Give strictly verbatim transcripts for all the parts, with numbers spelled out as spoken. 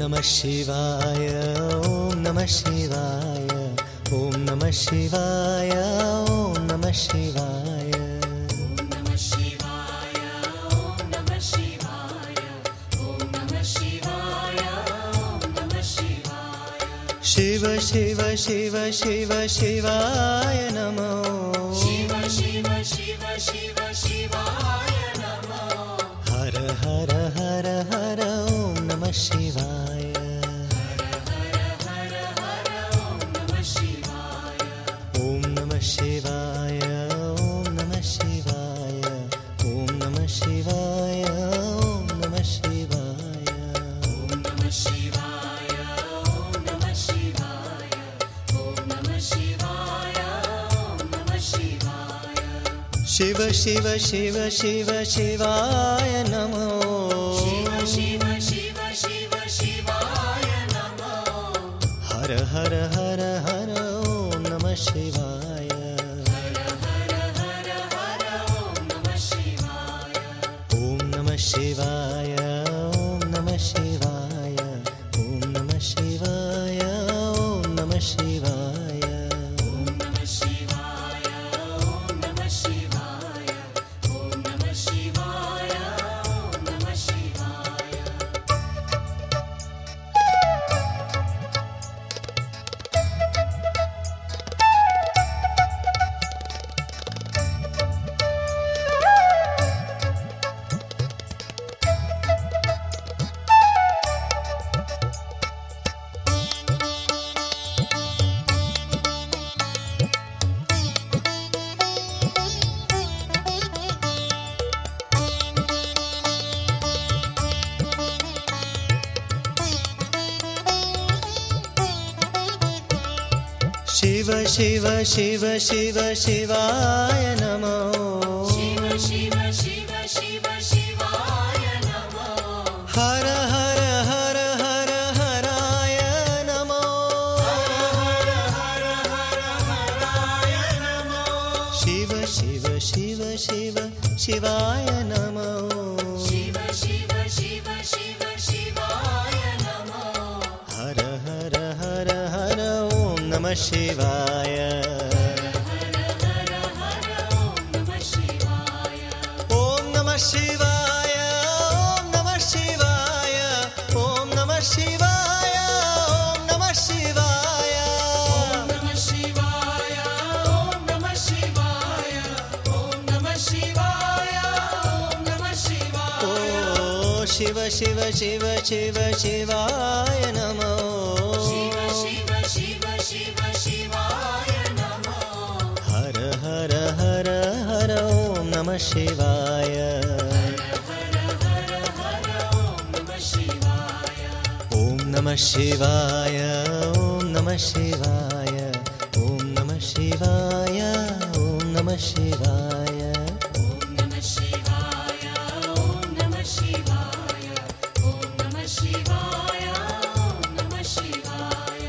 ನಮಃ ಶಿವಾಯ ಓಂ ನಮಃ ಶಿವಾಯ ಓಂ ನಮಃ ಶಿವಾಯ ಓಂ ನಮಃ ಶಿವಾಯ ಓಂ ನಮಃ ಶಿವಾಯ ಓಂ ನಮಃ ಶಿವಾಯ ಓಂ ನಮಃ ಶಿವಾಯ ಓಂ ನಮಃ ಶಿವಾಯ ಶಿವ ಶಿವ ಶಿವ ಶಿವ ಶಿವಾಯ ನಮೋ ಶಿವ ಶಿವ ಶಿವ ಶಿವ ಶಿವಾಯ ನಮೋ ಹರ ಹರ ಹರ ಹರ ಓಂ ನಮಃ ಶಿವಾಯ ಹರ ಹರ ಹರ ಹರ ಓಂ ನಮಃ ಶಿವಾಯ ಓಂ ನಮಃ ಶಿವಾಯ ಓಂ ನಮಃ ಶಿವಾಯ ಓಂ ನಮಃ ಶಿವಾಯ ಓಂ ನಮಃ ಶಿವಾಯ ಓಂ ನಮಃ ಶಿವಾಯ ಓಂ ನಮಃ ಶಿವಾಯ ಓಂ ನಮಃ ಶಿವಾಯ ಓಂ ನಮಃ ಶಿವಾಯ ಶಿವ ಶಿವ ಶಿವ ಶಿವ ಶಿವಾಯ ನಮೋ ಶಿವ ಶಿವ ಶಿವ ಶಿವ ಶಿವಾಯ ನಮೋ ಹರ ಹರ ಹರ ಹರ ಓಂ ನಮಃ ಶಿವಾಯ ಹರ ಹರ ಹರ ಹರ ಓಂ ನಮಃ ಶಿವಾಯ ಓಂ ನಮಃ ಶಿವಾಯ ಓಂ ನಮಃ ಶಿವಾಯ ಓಂ ನಮಃ ಶಿವಾಯ ಓಂ ನಮಃ ಶಿವಾಯ ಓಂ ನಮಃ ಶಿವಾಯ ಓಂ ನಮಃ ಶಿವಾಯ ಓಂ ನಮಃ ಶಿವಾಯ ಓಂ ನಮಃ ಶಿವಾಯ ಶಿವ ಶಿವ ಶಿವ ಶಿವ ಶಿವಾಯ ನಮೋ ಶಿವ ಶಿವ ಶಿವ ಶಿವ ಶಿವಾಯ ನಮೋ ಹರ ಹರ ಹರ ಹರ ಹರಾಯ ನಮೋ ಹರ ಹರ ಹರ ಹರಾಯ ನಮೋ ಶಿವ ಶಿವ ಶಿವ ಶಿವ ಶಿವಾಯ ನಮೋ ಶಿವ ಶಿವ ಶಿವ ಶಿವ ಶಿವಾಯ ನಮೋ ಹರ ಹರ ಹರ ಹರ ಓಂ ನಮಃ ಶಿವಾಯ ಹರ ಹರ ಹರ ಓಂ ನಮಃ ಶಿವಾಯ ಓಂ ನಮಃ ಶಿವಾಯ ಓಂ ನಮಃ ಶಿವಾಯ ಓಂ ನಮಃ ಶಿವಾಯ ಓಂ ನಮಃ ಶಿವಾಯ ಓಂ ನಮಃ ಶಿವಾಯ ಓಂ ನಮಃ ಶಿವಾಯ ಓಂ ನಮಃ ಶಿವಾಯ ಓಂ ನಮಃ ಶಿವಾಯ ಓ ಶಿವ ಶಿವ ಶಿವ ಶಿವ ಶಿವಾಯ ನಮೋ ಶಿವ ಶಿವ ಶಿವ ಶಿವ ಶಿವಾಯ ನಮೋ ಹರ ಹರ ಹರ ಹರ ಓಂ ನಮಃ ಶಿವಾಯ ಹರ ಹರ ಹರ ಓಂ ನಮಃ ಶಿವಾಯ ಓಂ ನಮಃ ಶಿವಾಯ ಓಂ ನಮಃ ಶಿವಾಯ ಓಂ ನಮಃ ಶಿವಾಯ ಓಂ ನಮಃ ಶಿವಾಯ ಓಂ ನಮಃ ಶಿವಾಯ ಓಂ ನಮಃ ಶಿವಾಯ ಓಂ ನಮಃ ಶಿವಾಯ ಓಂ ನಮಃ ಶಿವಾಯ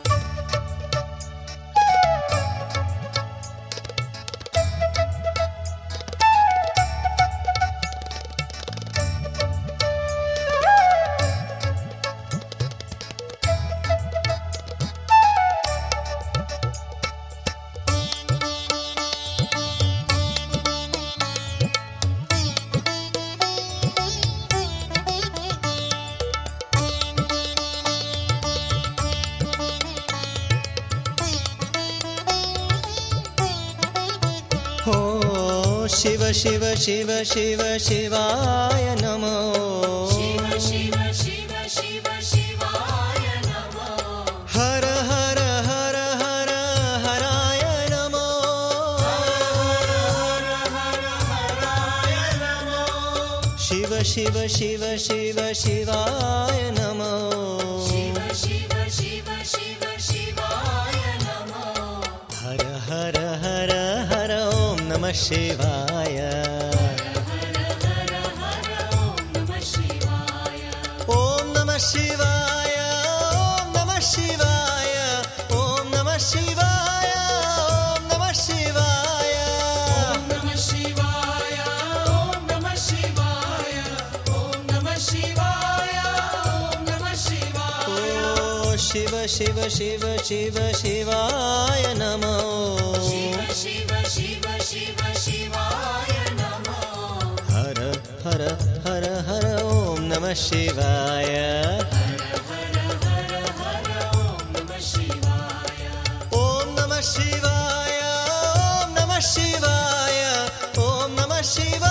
ಓ ಶಿವ ಶಿವ ಶಿವ ಶಿವ ಶಿವಾಯ ನಮೋ ಶಿವ ಶಿವ ಶಿವ ಶಿವ ಶಿವಾಯ ನಮೋ ಹರ ಹರ ಹರ ಹರ ಹರಾಯ ನಮೋ ಹರ ಹರ ಹರಾಯ ನಮೋ ಶಿವ ಶಿವ ಶಿವ ಶಿವ ಶಿವಾಯ ನಮೋ ಶಿವ ಶಿವ ಶಿವ ಶಿವ ಶಿವಾಯ ನಮೋ ಹರ ಹರ ಹರ ಹರ ಓಂ ನಮಃ ಶಿವಾಯ ಹರ ಹರ ಹರ ಓಂ ನಮಃ ಶಿವಾಯ ಓಂ ನಮಃ ಶಿವಾಯ ಓಂ ನಮಃ ಶಿವಾಯ ಓಂ ನಮಃ ಶಿವಾಯ ಓಂ ನಮಃ ಶಿವಾಯ ಓಂ ನಮಃ ಶಿವಾಯ ಓಂ ನಮಃ ಶಿವಾಯ ಓಂ ನಮಃ ಶಿವಾಯ ಓಂ ನಮಃ ಶಿವಾಯ ಶಿವ ಶಿವ ಶಿವ ಶಿವ ಶಿವಾಯ ನಮೋ. ಶಿವ ಶಿವ ಶಿವ ಶಿವ ಶಿವಾಯ ನಮೋ. ಹರ ಹರ ಹರ ಹರ ಓಂ ನಮಃ ಶಿವಾಯ. ಹರ ಹರ ಹರ ಹರ ಓಂ ನಮಃ ಶಿವಾಯ. ಓಂ ನಮಃ ಶಿವಾಯ ಓಂ ನಮಃ ಶಿವಾಯ ಓಂ ನಮಃ ಶಿವಾಯ.